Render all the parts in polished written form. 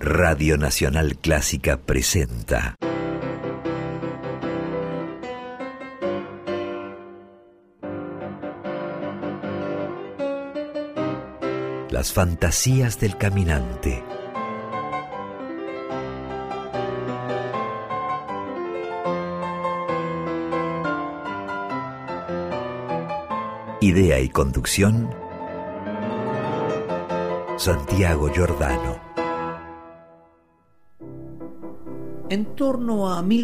Radio Nacional Clásica presenta Las fantasías del caminante. Idea y conducción, Santiago Giordano. En torno a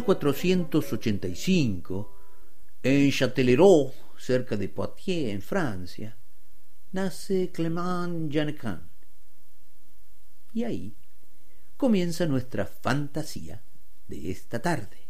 1485, en Châtellerault, cerca de Poitiers, en Francia, nace Clément Jeannequin. Y ahí comienza nuestra fantasía de esta tarde.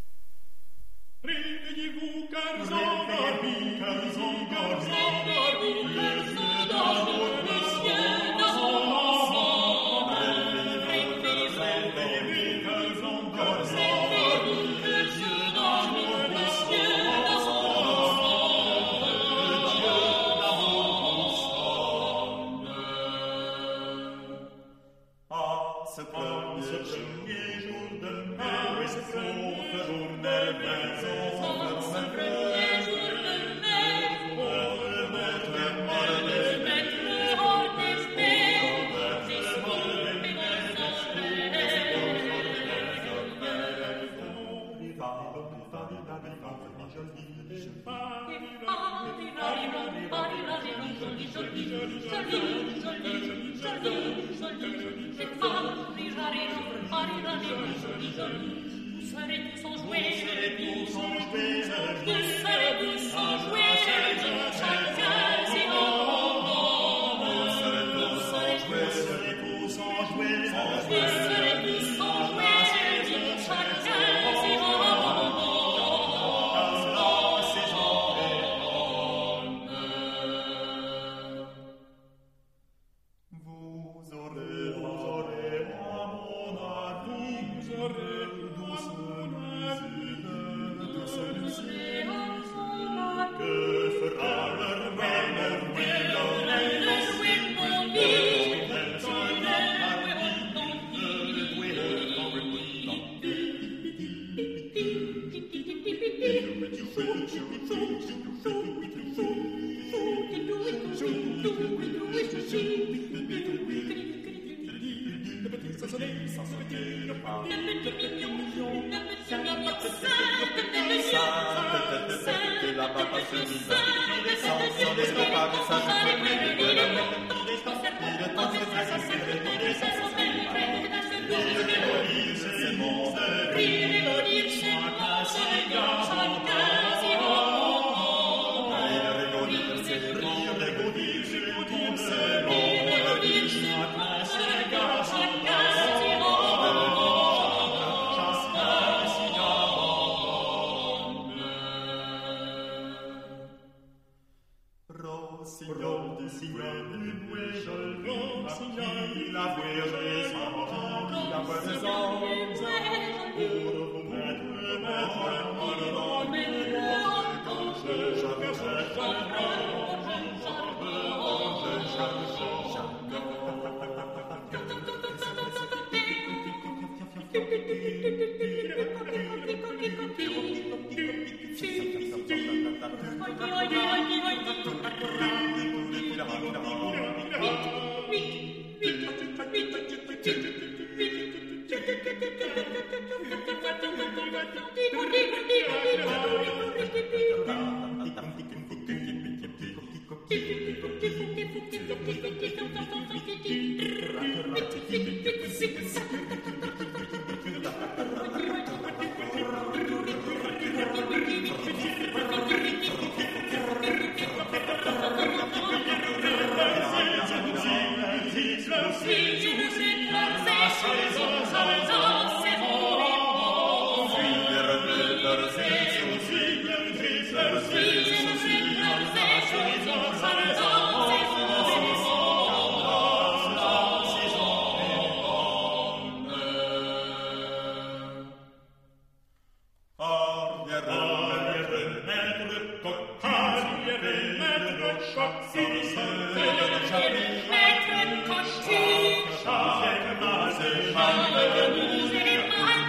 Maître costume,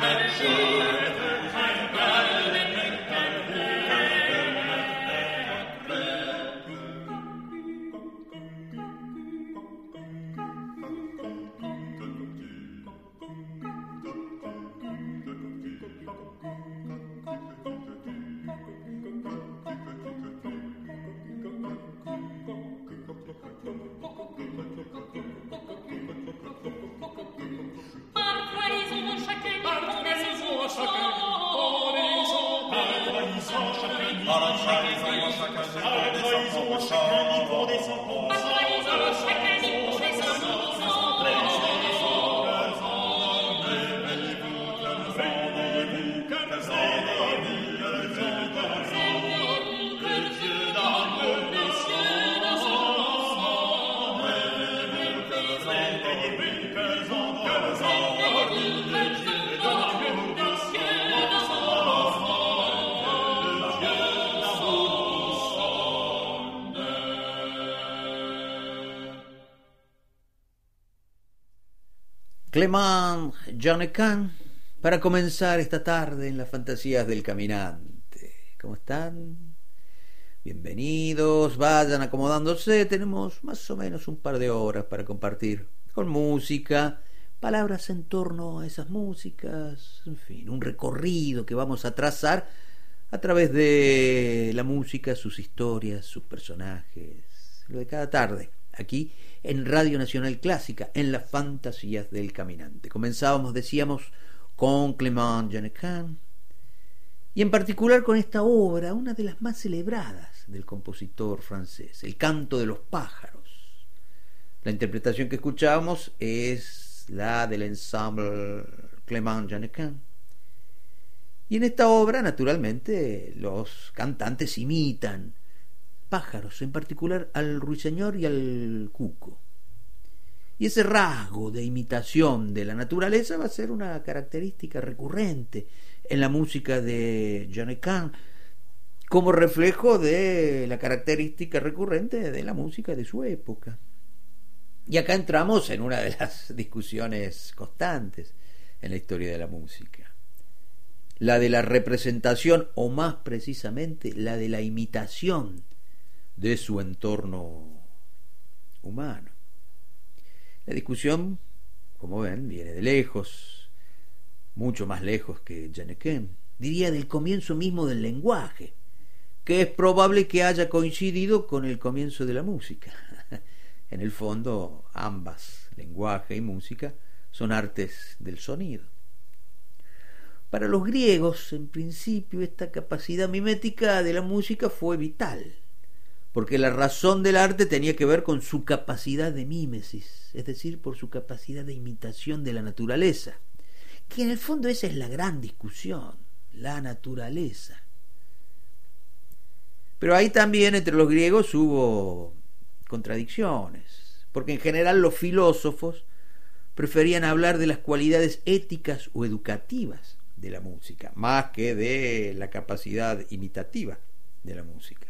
Clément Jeannequin, para comenzar esta tarde en las fantasías del caminante. ¿Cómo están? Bienvenidos, vayan acomodándose. Tenemos más o menos un par de horas para compartir con música, palabras en torno a esas músicas, en fin, un recorrido que vamos a trazar a través de la música, sus historias, sus personajes, lo de cada tarde, aquí en Radio Nacional Clásica, en las fantasías del caminante. Comenzábamos, decíamos, con Clément Jeannequin, y en particular con esta obra, una de las más celebradas del compositor francés, El canto de los pájaros. La interpretación que escuchábamos es la del ensemble Clément Jeannequin. Y en esta obra, naturalmente, los cantantes imitan pájaros, en particular al ruiseñor y al cuco. Y ese rasgo de imitación de la naturaleza va a ser una característica recurrente en la música de Jeannequin, como reflejo de la característica recurrente de la música de su época. Y acá entramos en una de las discusiones constantes en la historia de la música, la de la representación, o más precisamente la de la imitación de su entorno humano. La discusión, como ven, viene de lejos, mucho más lejos que Jeannequin, diría del comienzo mismo del lenguaje, que es probable que haya coincidido con el comienzo de la música. En el fondo, ambas, lenguaje y música, son artes del sonido. Para los griegos, en principio, esta capacidad mimética de la música fue vital, porque la razón del arte tenía que ver con su capacidad de mímesis, es decir, por su capacidad de imitación de la naturaleza, que en el fondo esa es la gran discusión, la naturaleza. Pero ahí también entre los griegos hubo contradicciones, porque en general los filósofos preferían hablar de las cualidades éticas o educativas de la música, más que de la capacidad imitativa de la música.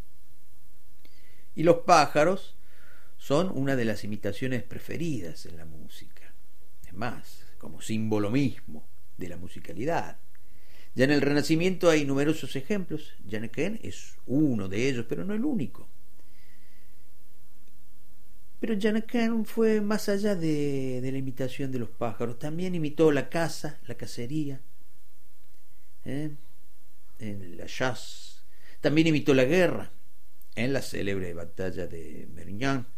Y los pájaros son una de las imitaciones preferidas en la música, es más, como símbolo mismo de la musicalidad. Ya en el Renacimiento hay numerosos ejemplos. Jeannequin es uno de ellos, pero no el único. Pero Jeannequin fue más allá de la imitación de los pájaros. También imitó la caza, la cacería, en la chasse. También imitó la guerra, en la célebre batalla de Mérignac.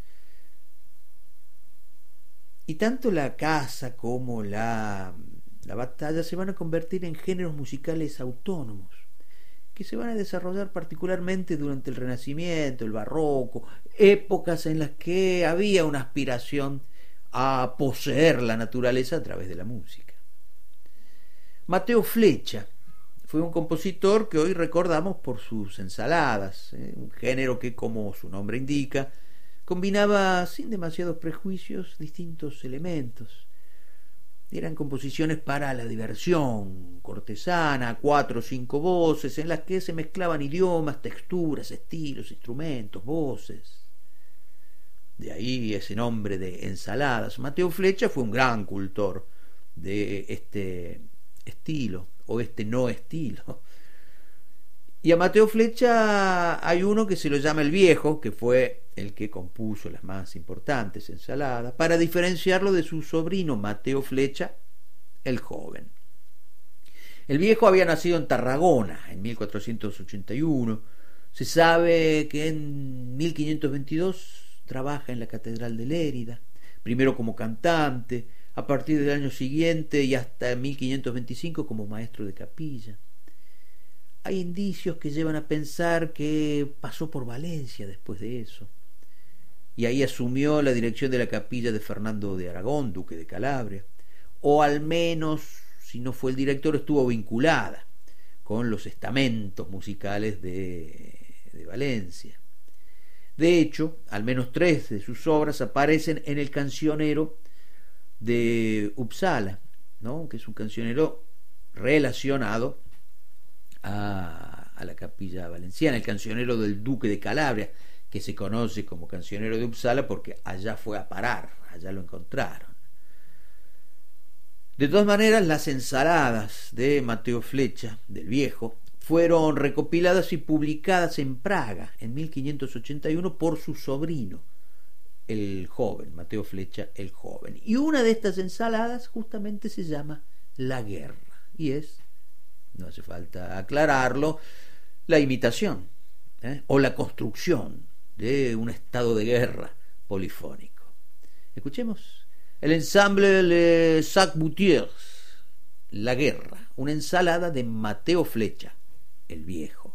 Y tanto la caza como la batalla se van a convertir en géneros musicales autónomos, que se van a desarrollar particularmente durante el Renacimiento, el Barroco, épocas en las que había una aspiración a poseer la naturaleza a través de la música. Mateo Flecha fue un compositor que hoy recordamos por sus ensaladas, un género que, como su nombre indica, combinaba sin demasiados prejuicios distintos elementos. Eran composiciones para la diversión cortesana, 4 o 5 voces, en las que se mezclaban idiomas, texturas, estilos, instrumentos, voces. De ahí ese nombre de ensaladas. Mateo Flecha fue un gran cultor de este estilo o este no estilo. Y a Mateo Flecha hay uno que se lo llama el Viejo, que fue el que compuso las más importantes ensaladas, para diferenciarlo de su sobrino Mateo Flecha, el Joven. El Viejo había nacido en Tarragona en 1481. Se sabe que en 1522 trabaja en la Catedral de Lérida, primero como cantante, a partir del año siguiente y hasta 1525 como maestro de capilla. Hay indicios que llevan a pensar que pasó por Valencia después de eso, y ahí asumió la dirección de la capilla de Fernando de Aragón, duque de Calabria, o al menos, si no fue el director, estuvo vinculada con los estamentos musicales de Valencia. De hecho, al menos 3 de sus obras aparecen en el cancionero de Uppsala, ¿no? Que es un cancionero relacionado a la capilla valenciana, el cancionero del duque de Calabria, que se conoce como cancionero de Uppsala porque allá fue a parar, allá lo encontraron. De todas maneras, las ensaladas de Mateo Flecha, del Viejo, fueron recopiladas y publicadas en Praga en 1581 por su sobrino, el Joven, Mateo Flecha el Joven. Y una de estas ensaladas justamente se llama La Guerra, y es, no hace falta aclararlo, la imitación o la construcción de un estado de guerra polifónico. Escuchemos el ensamble Les Sac-Boutiers, La Guerra, una ensalada de Mateo Flecha el Viejo.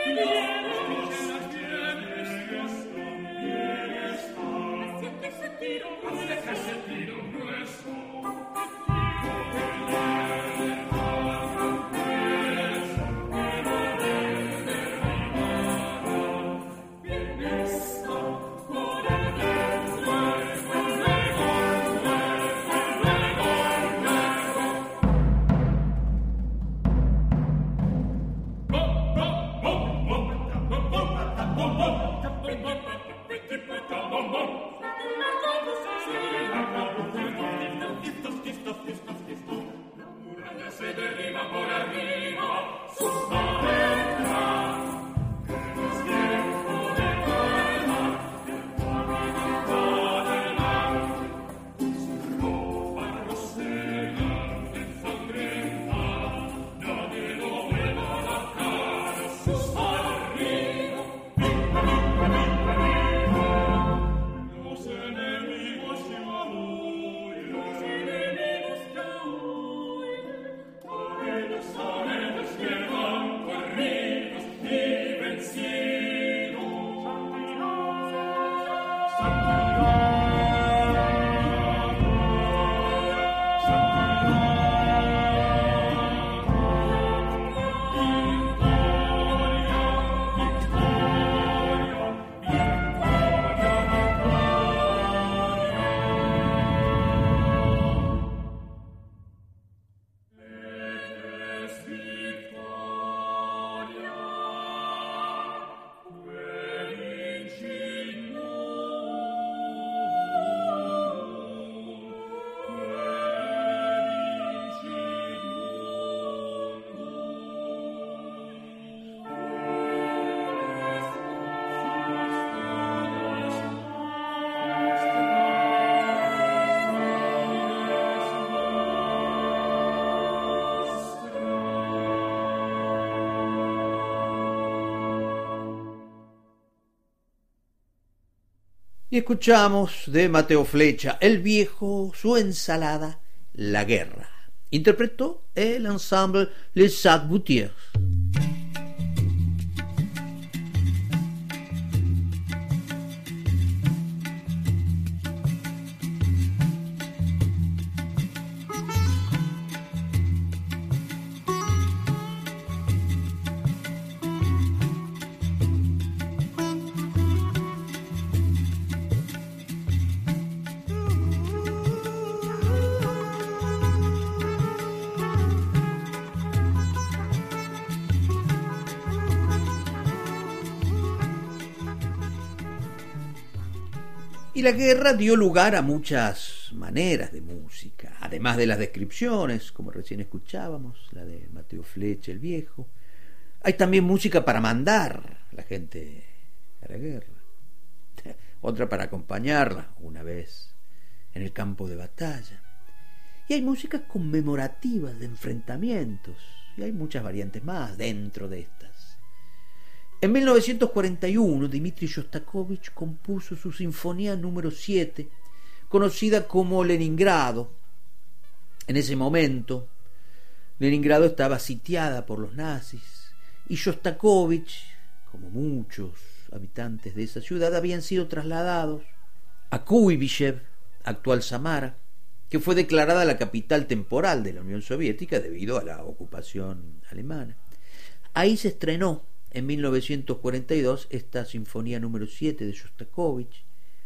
Y escuchamos de Mateo Flecha, El Viejo, su ensalada, La Guerra. Interpretó el ensemble Les Sac-Boutiers. Y la guerra dio lugar a muchas maneras de música, además de las descripciones, como recién escuchábamos, la de Mateo Flecha, El Viejo. Hay también música para mandar a la gente a la guerra, otra para acompañarla una vez en el campo de batalla. Y hay músicas conmemorativas de enfrentamientos, y hay muchas variantes más dentro de estas. En 1941, Dmitri Shostakovich compuso su Sinfonía número 7, conocida como Leningrado. En ese momento, Leningrado estaba sitiada por los nazis, y Shostakovich, como muchos habitantes de esa ciudad, habían sido trasladados a Kuibychev, actual Samara, que fue declarada la capital temporal de la Unión Soviética debido a la ocupación alemana. Ahí se estrenó en 1942 esta Sinfonía número 7 de Shostakovich,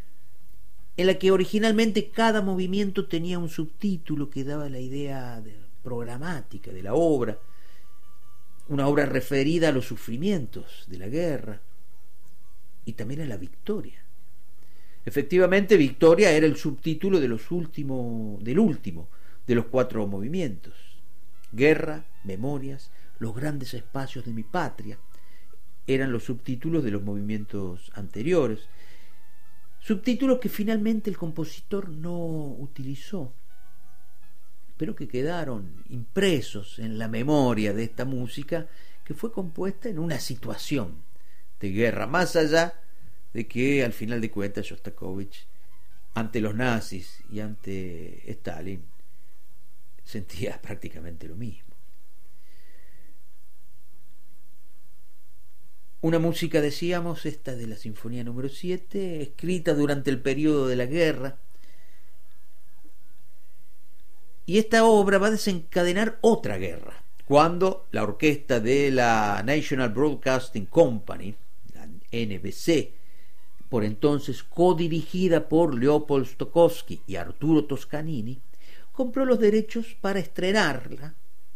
en la que originalmente cada movimiento tenía un subtítulo que daba la idea programática de la obra, una obra referida a los sufrimientos de la guerra y también a la victoria. Efectivamente, Victoria era el subtítulo del último de los 4 movimientos: Guerra, Memorias, Los grandes espacios de mi patria. Eran los subtítulos de los movimientos anteriores, subtítulos que finalmente el compositor no utilizó, pero que quedaron impresos en la memoria de esta música, que fue compuesta en una situación de guerra, más allá de que al final de cuentas Shostakovich, ante los nazis y ante Stalin, sentía prácticamente lo mismo. Una música, decíamos, esta de la Sinfonía número 7, escrita durante el periodo de la guerra. Y esta obra va a desencadenar otra guerra, cuando la orquesta de la National Broadcasting Company, la NBC, por entonces codirigida por Leopold Stokowski y Arturo Toscanini, compró los derechos para estrenarla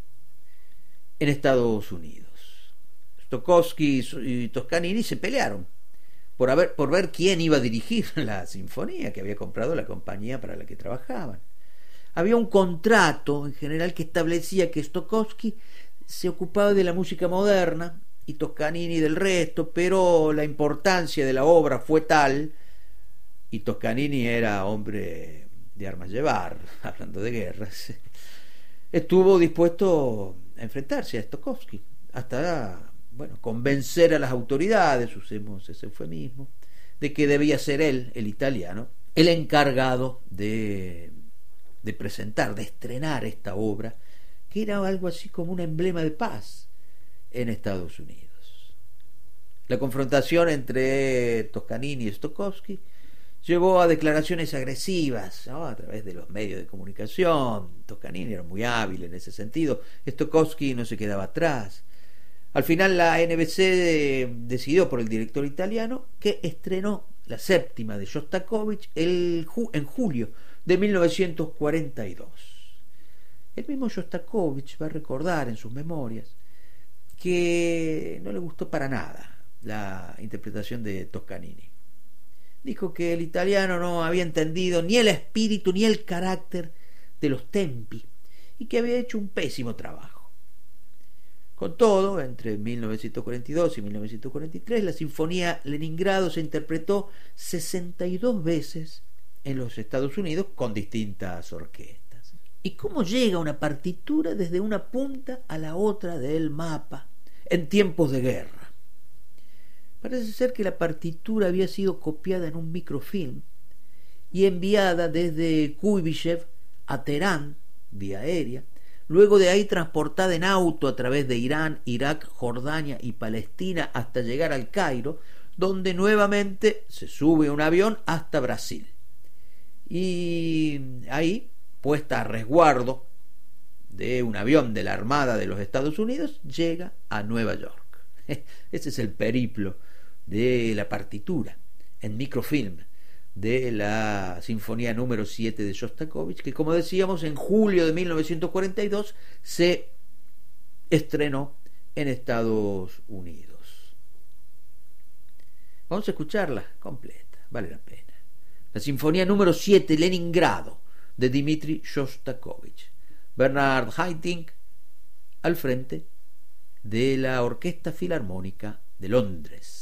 en Estados Unidos. Stokowski y Toscanini se pelearon por ver quién iba a dirigir la sinfonía que había comprado la compañía para la que trabajaban. Había un contrato en general que establecía que Stokowski se ocupaba de la música moderna y Toscanini del resto, pero la importancia de la obra fue tal, y Toscanini era hombre de armas llevar, hablando de guerras, estuvo dispuesto a enfrentarse a Stokowski hasta convencer a las autoridades, usemos ese eufemismo, de que debía ser él, el italiano, el encargado de presentar, de estrenar esta obra, que era algo así como un emblema de paz en Estados Unidos. La confrontación entre Toscanini y Stokowski llevó a declaraciones agresivas, ¿no?, a través de los medios de comunicación. Toscanini era muy hábil en ese sentido, Stokowski no se quedaba atrás. Al final la NBC decidió por el director italiano, que estrenó la séptima de Shostakovich en julio de 1942. El mismo Shostakovich va a recordar en sus memorias que no le gustó para nada la interpretación de Toscanini. Dijo que el italiano no había entendido ni el espíritu ni el carácter de los tempi y que había hecho un pésimo trabajo. Con todo, entre 1942 y 1943, la Sinfonía Leningrado se interpretó 62 veces en los Estados Unidos con distintas orquestas. ¿Y cómo llega una partitura desde una punta a la otra del mapa en tiempos de guerra? Parece ser que la partitura había sido copiada en un microfilm y enviada desde Kuibyshev a Teherán vía aérea, luego de ahí transportada en auto a través de Irán, Irak, Jordania y Palestina hasta llegar al Cairo, donde nuevamente se sube un avión hasta Brasil. Y ahí, puesta a resguardo de un avión de la Armada de los Estados Unidos, llega a Nueva York. Ese es el periplo de la partitura en microfilm de la Sinfonía número 7 de Shostakovich, que, como decíamos, en julio de 1942 se estrenó en Estados Unidos. Vamos a escucharla completa, vale la pena. La Sinfonía número 7, Leningrado, de Dmitri Shostakovich. Bernard Haitink al frente de la Orquesta Filarmónica de Londres.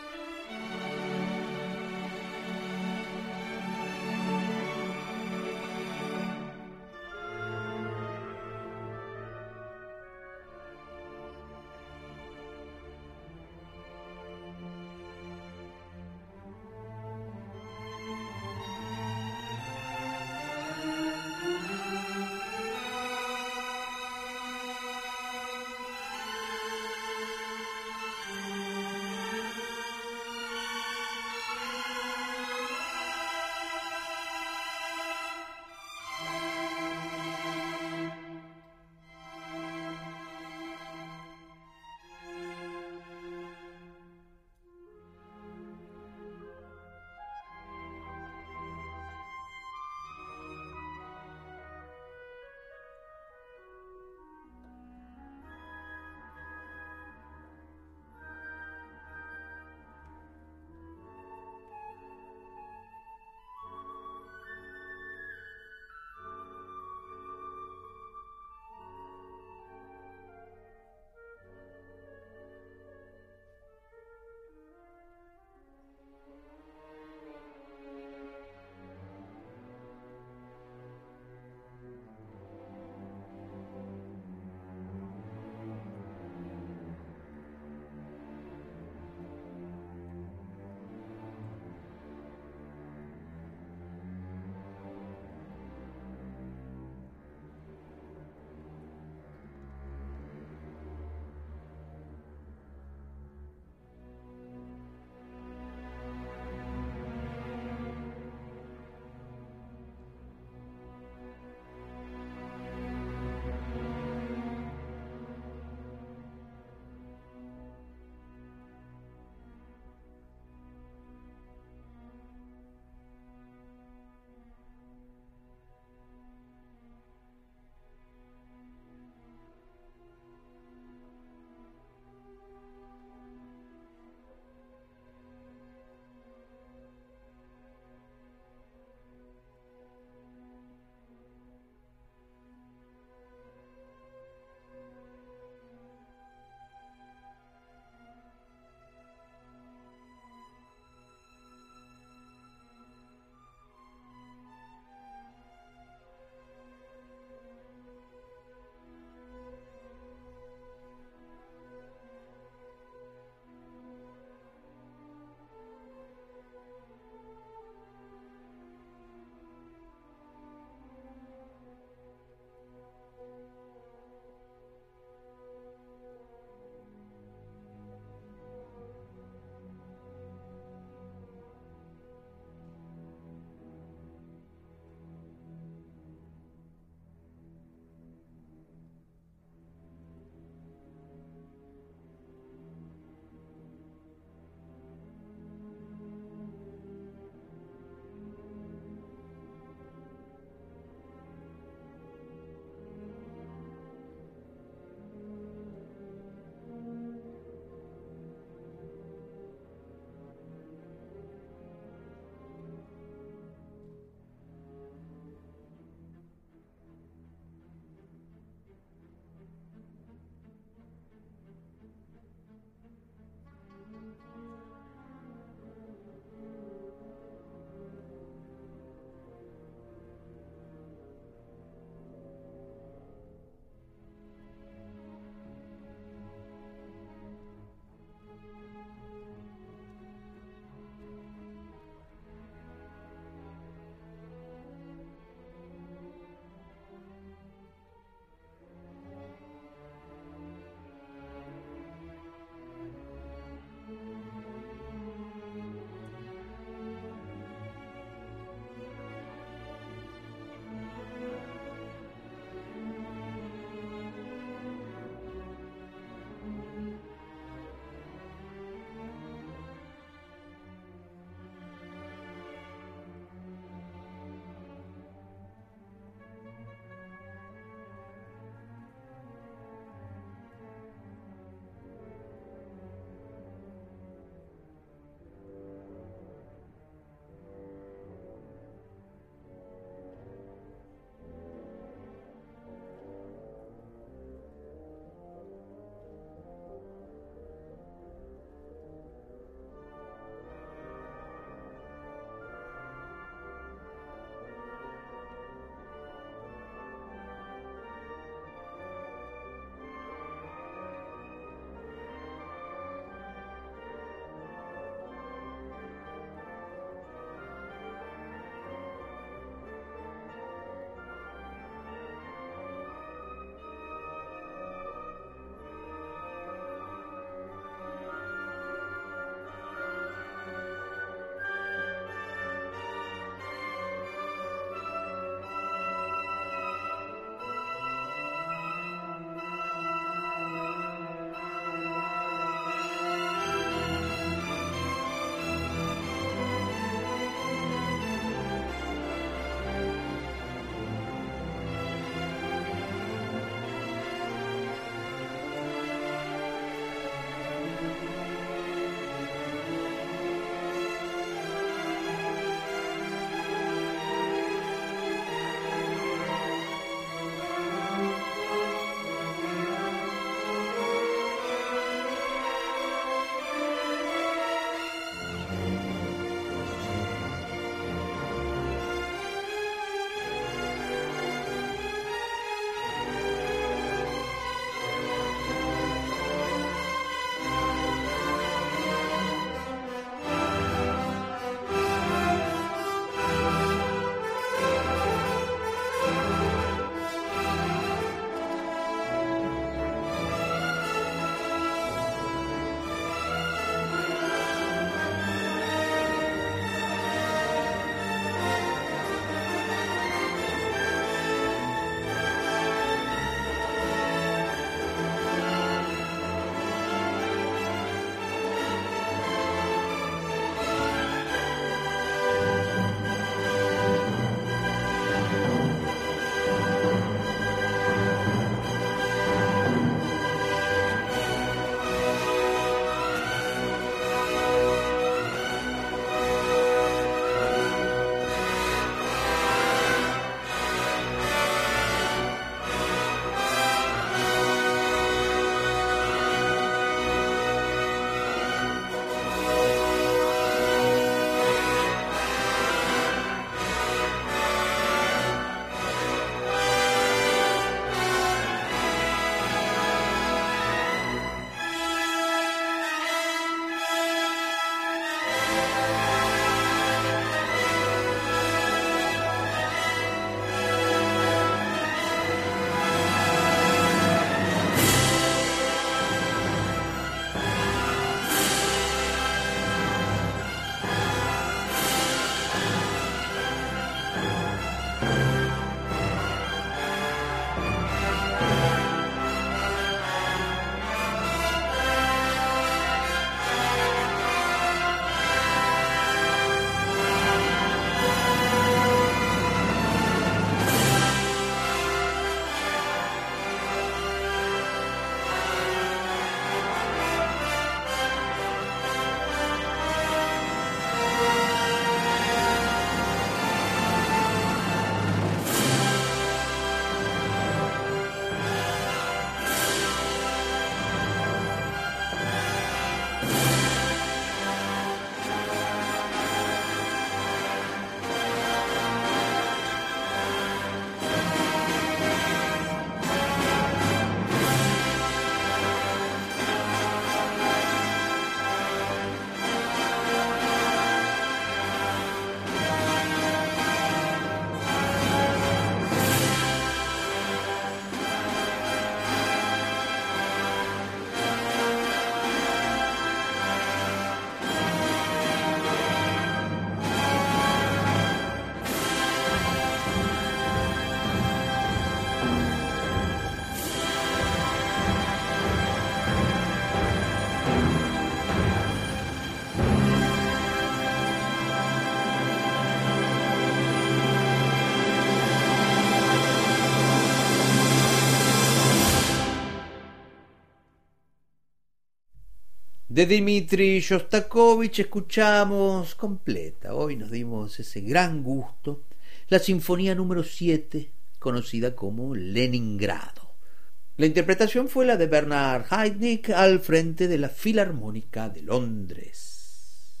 De Dmitri Shostakovich escuchamos completa. Hoy nos dimos ese gran gusto, la Sinfonía número 7, conocida como Leningrado. La interpretación fue la de Bernard Haitink al frente de la Filarmónica de Londres.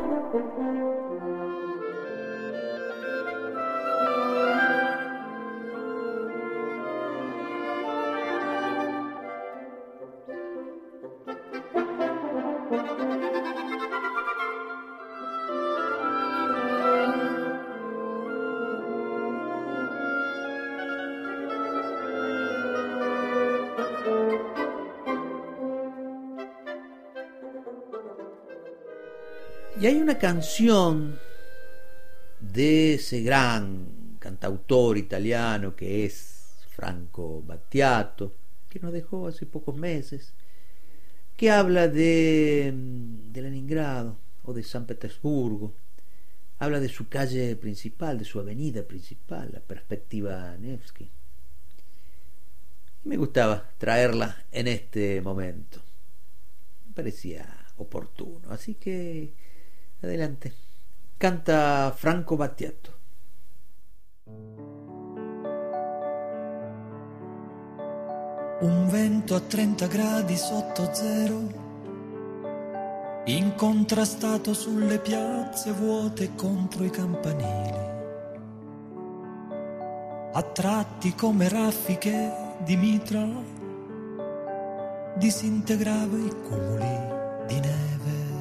Y hay una canción de ese gran cantautor italiano que es Franco Battiato, que nos dejó hace pocos meses, que habla de Leningrado o de San Petersburgo, habla de su calle principal, de su avenida principal, la Perspectiva Nevsky. Y me gustaba traerla en este momento, me parecía oportuno, así que adelante, canta Franco Battiato. Un vento a 30 gradi sotto zero, incontrastato sulle piazze vuote contro i campanili, a tratti come raffiche di mitra, disintegrava i cumuli di neve.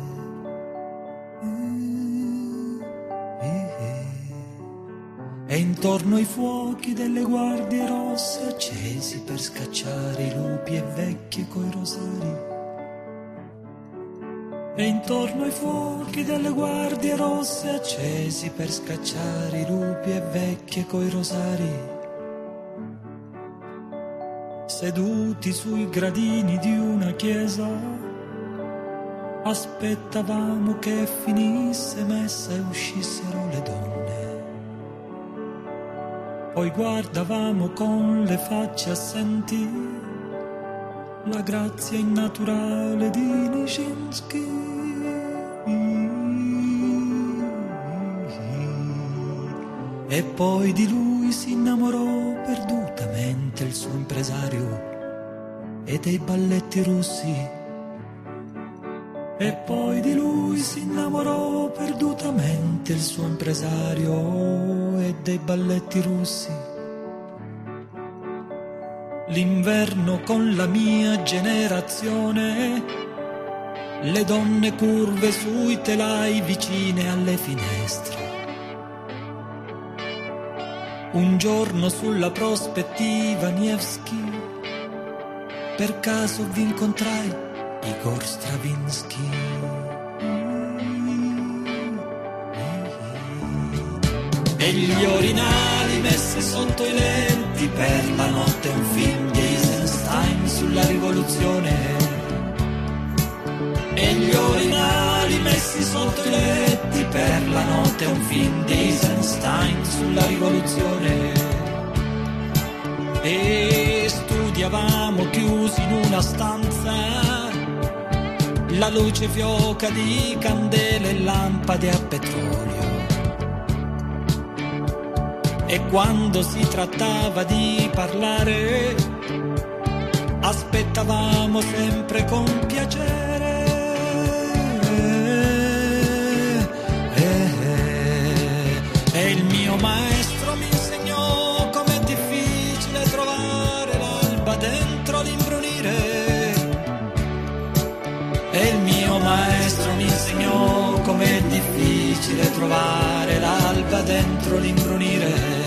E intorno ai fuochi delle guardie rosse accesi per scacciare i lupi e vecchie coi rosari. E intorno ai fuochi delle guardie rosse accesi per scacciare i lupi e vecchie coi rosari. Seduti sui gradini di una chiesa, aspettavamo che finisse messa e uscissero le donne. Poi guardavamo con le facce assenti la grazia innaturale di Nijinsky. E poi di lui si innamorò perdutamente il suo impresario e dei balletti russi. E poi di lui si innamorò perdutamente il suo impresario e dei balletti russi. L'inverno con la mia generazione, le donne curve sui telai vicine alle finestre. Un giorno sulla prospettiva Nevsky, per caso vi incontrai Igor Stravinsky. E gli orinali messi sotto i lenti per la notte, un film di Eisenstein sulla rivoluzione. E gli orinali messi sotto i letti per la notte, un film di Eisenstein sulla rivoluzione. E studiavamo chiusi in una stanza, la luce fioca di candele e lampade a petrolio. E quando si trattava di parlare, aspettavamo sempre con piacere. E il mio maestro mi insegnò com'è difficile trovare l'alba dentro l'imbrunire. E il mio maestro mi insegnò com'è difficile trovare l'alba dentro l'imbrunire.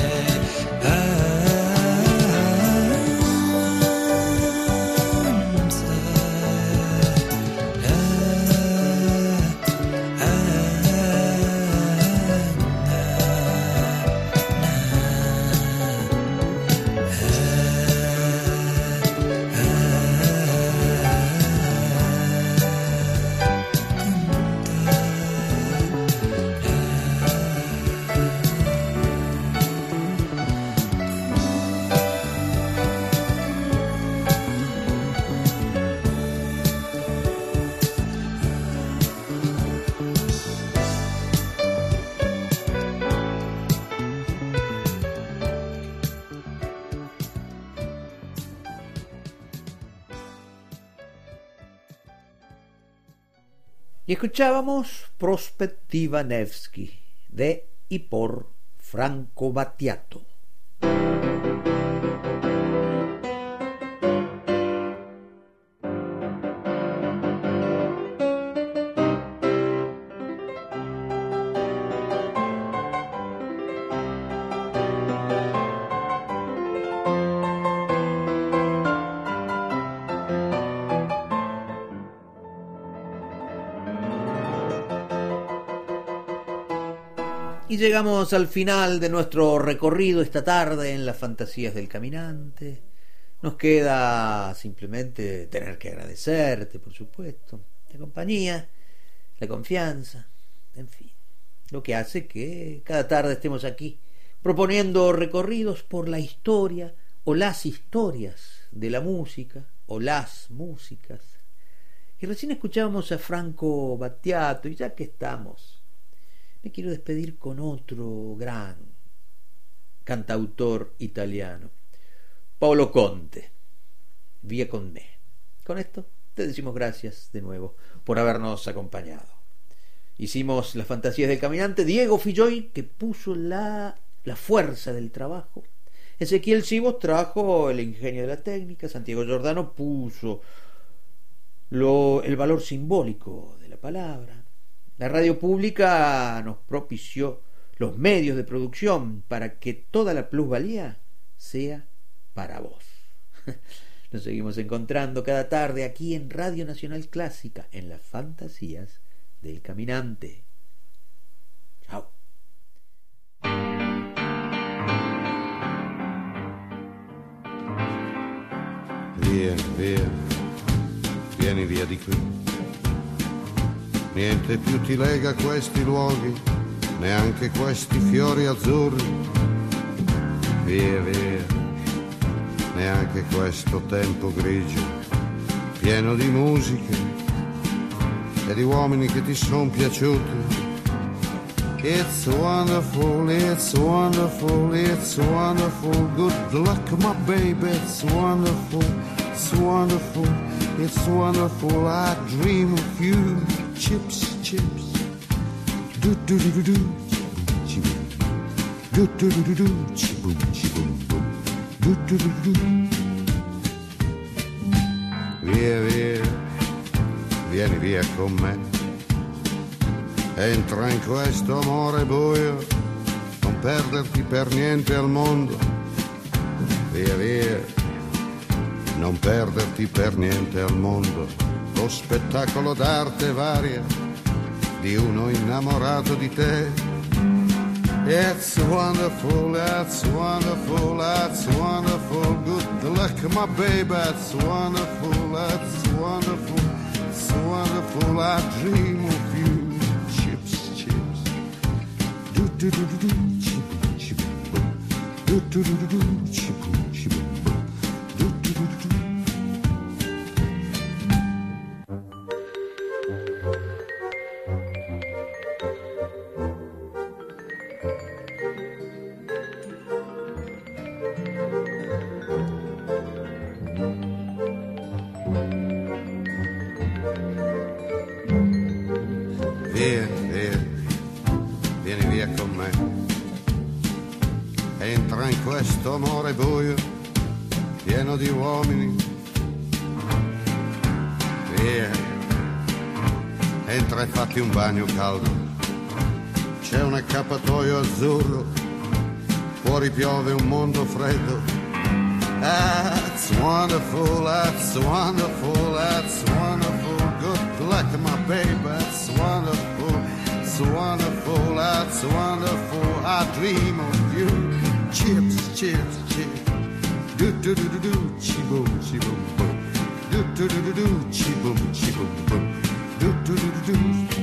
Y escuchábamos Prospettiva Nevsky de y por Franco Battiato. Y llegamos al final de nuestro recorrido esta tarde en las fantasías del caminante. Nos queda simplemente tener que agradecerte, por supuesto, la compañía, la confianza, en fin, lo que hace que cada tarde estemos aquí proponiendo recorridos por la historia o las historias de la música o las músicas. Y recién escuchábamos a Franco Battiato, y ya que estamos, me quiero despedir con otro gran cantautor italiano, Paolo Conte, Via con me. Con esto te decimos gracias de nuevo por habernos acompañado. Hicimos las fantasías del caminante, Diego Filloy, que puso la fuerza del trabajo, Ezequiel Sivos trajo el ingenio de la técnica, Santiago Giordano puso el valor simbólico de la palabra. La radio pública nos propició los medios de producción para que toda la plusvalía sea para vos. Nos seguimos encontrando cada tarde aquí en Radio Nacional Clásica, en las fantasías del caminante. Chao. Vieni via di qui. Niente più ti lega a questi luoghi, neanche questi fiori azzurri. Via, neanche questo tempo grigio, pieno di musiche e di uomini che ti son piaciuti. It's wonderful, it's wonderful, it's wonderful. Good luck, my baby, it's wonderful, it's wonderful, it's wonderful. I dream of you. Chips, chips, do do do do do, chibum, do do do do do, chibum, chibum, bum, do do do do. Via, vieni via con me. Entra in questo amore buio, non perderti per niente al mondo. Via, non perderti per niente al mondo. Lo spettacolo d'arte varia di uno innamorato di te. It's wonderful, it's wonderful, it's wonderful. Good luck, my baby, it's wonderful, it's wonderful, it's wonderful. I dream of you. Chips, chips, do do do do do, chibum, chibum, bum, do do do do do, chibum, chibum, bum, do do do do do. Vieni via con me. Entra in questo amore buio, pieno di uomini. Via, entra e fatti un bagno caldo. C'è un accappatoio azzurro, fuori piove un mondo freddo. That's wonderful, that's wonderful, that's wonderful. Good luck, my baby, that's wonderful, it's wonderful, that's wonderful. I dream of you. Chips, chips, chips. Do do do do do, chi-boom, chi-boom, boom. Do do do do do, chi-boom, chi-boom, boom. Do do do do do.